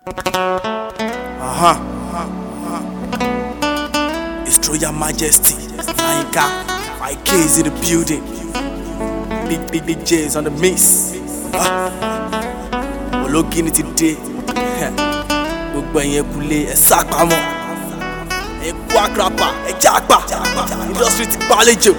His Royal Majesty, Naika, YK is in the building. Big J's on the mix. Ológìní ti dé. Gbogbo ẹ̀yin kulé ẹ sá pamọ́. Ẹ kú àkàràpà, ẹ jápa. Industry ti gbàlejò.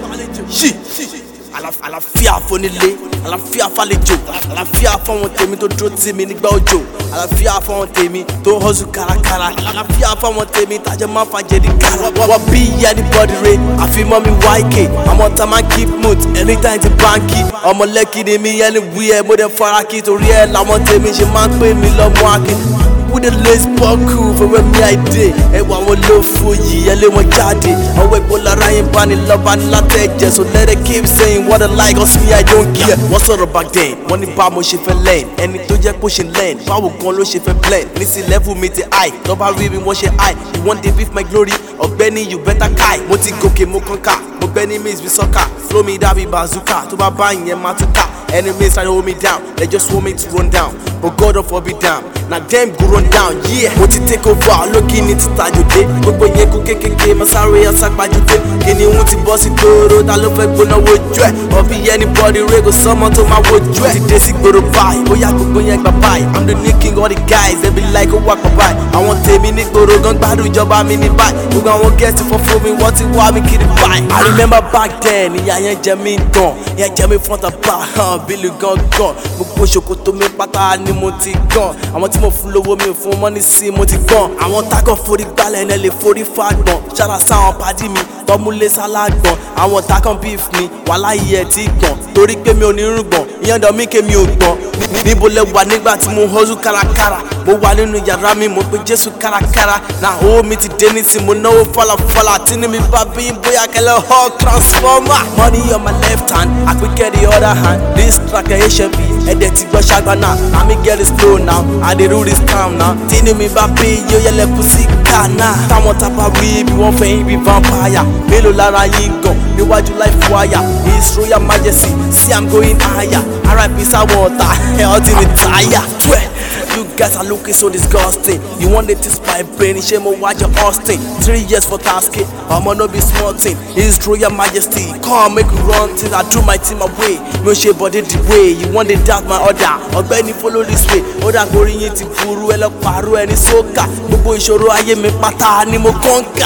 Àlàáfíà fónílé, àlàáfíà fàlejò, àlàáfíà fáwọn tèmi tó dúró tì mí nígbà òjò, àlàáfíà fáwọn tèmi tó hustle kárakára, àlàáfíà fáwọn tèmi tájọ máa fàjẹ́ ní kára. Wọ́n bí anybody re, àfi mọ́ mi YK, àmọ́ tá máa keep mood anytime ti báńkì. Ọmọ Lẹ́kì ni mi anywhere, mo dẹ̀ fara kí torí ẹ̀ làwọn tèmi ṣe máa ń pè mí lọ́mọ akin. With the lace buckle for when me I day. Ẹwà wọn ló fún yìí, ẹ lé wọn jáde. Ọwọ́ epo lára yín bá ní lọ́ba ní látẹ̀jẹ̀. So let it keep saying what I like, cause me I don't care. Wọ́n sọ̀rọ̀ back then, wọ́n ní bá mo ṣe fẹ́ lẹ́yìn. Ẹni tó jẹ́ kó ṣe lẹ́yìn, báwo gan ló ṣe fẹ́ blend. Nísì level mi ti high, tọ́ba rí mi wọ́n ṣe high. You want dey beef my glory, ọ̀gbẹ́ni you better kai. Mo ti gòkè mo kànká, mo gbẹ́ ní miss bí sọ́kà. Flow me dàbí bazooka, tó bá bá ìyẹn máa tún ká. Enemies try to hold me down, they just want me to run down. But God don't forbid down, now them go run down, yeah. Mo ti take over, looking into tajode. Gbogbo yẹn kú kékèké, mo sáré asápajúdé. Kíni wọ́n ti bọ́ sí gbòòrò, ta ló fẹ́ gbóná wojú ẹ̀. Ọbí anybody rẹ̀ kò sọ́mọ tó máa wojú ẹ̀. Ti dé sí gbòòrò báyìí, bóyá gbogbo yẹn gbà báyìí. I'm the new king of the guys, they be like ó wà pọ̀ báyìí. Àwọn tèmi ní gbòòrò gan gbádùn ìjọba mi ní báyìí. Gbogbo àwọn guest for fún mi, wọ́n ti wá mi kiri báyìí. I remember back then, ìyá yẹn jẹ mí gan. Ìyá jẹ mí front and back, bílù gangan. Gbogbo ṣòkòtò mi pátá ni mo ti gan. Àwọn tí mo fún lówó mi fún mọ́ní sí mo ti gan. Àwọn tákàn forí gbálẹ̀ ẹ̀ lè forí fàgbọ̀n. Ṣára sáwọn pàdí mi tọ́múlé sálágbọ̀n. Àwọn tákàn beef mi wàhálà yìí ẹ̀ ti gbọ̀n. Torí pé mi ò ní rúgbọ̀n, ìyẹn dàn mí kémi ò gbọ̀n. Níbo lẹ wà nígbà tí mo hustle kárakára. Mo wà nínú yàrá mi, mo pe Jésù kárakára. Na owó mi ti dé ní tí mo náwó fọlàfọlà. Tí ní mi bá bí bóyá kẹlẹ́ hall transformer. Money on my left hand, àpèkẹ́ the other hand. This track ẹ̀ ṣe bí ẹ̀dẹ̀ ti gbọ́ ṣàgbọ́nà. Àmì get it slow now, I dey rule this town now. Tí ní mi bá bí yóò yẹlẹ̀ kú sí Ghana. Táwọn tábà wí bí wọ́n fẹ́ yín bí vampire. Mélòó lára yín gan níwájú life wire. His Royal Majesty, see I'm going higher. R.I.P. Sawota, ọtí mi táyà. You guys are looking so disgusting. You want it to spy brain, ṣé mo wájú Austin. 3 years for tasking, ọmọ no be small thing. His Royal Majesty, come make we run things. I do my team away, mi ò ṣe body the way. You want to doubt my order, ọ̀gbẹ́ni follow this way. Ó dà gorí yín ti burú, ẹ lọ pààrọ̀ ẹni sókà. Gbogbo ìṣòro ayé mi pátá ni mo kọ́ńkà.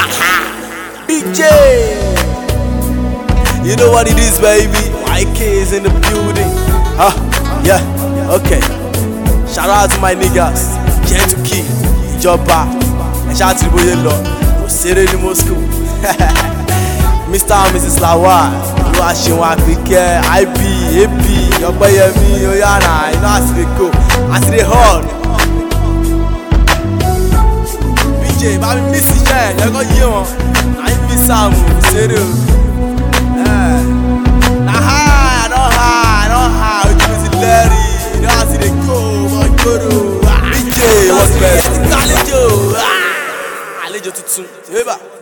BJ, you know what it is, baby. YK is in the building. Yeah, okay. Shout out to my niggas, Gentle Kid, Ìjọba, and shout out to Boye Lọ, Òṣèré ní Moscow. Mr. and Mrs. Lawal, Olúwaṣeun Àpèkẹ́, IB, AP, Ọpẹ́yẹmí, Oyana, you know as they go, as they hold. BJ, bá mi miss iṣẹ́ ẹ̀, yẹ kó yé wọn, I miss am, Òṣèré o. Na high, I don't high, ojú mi ti lẹ́rìí. You know how they go, my guru. BJ, what's best? Àlejò tuntun.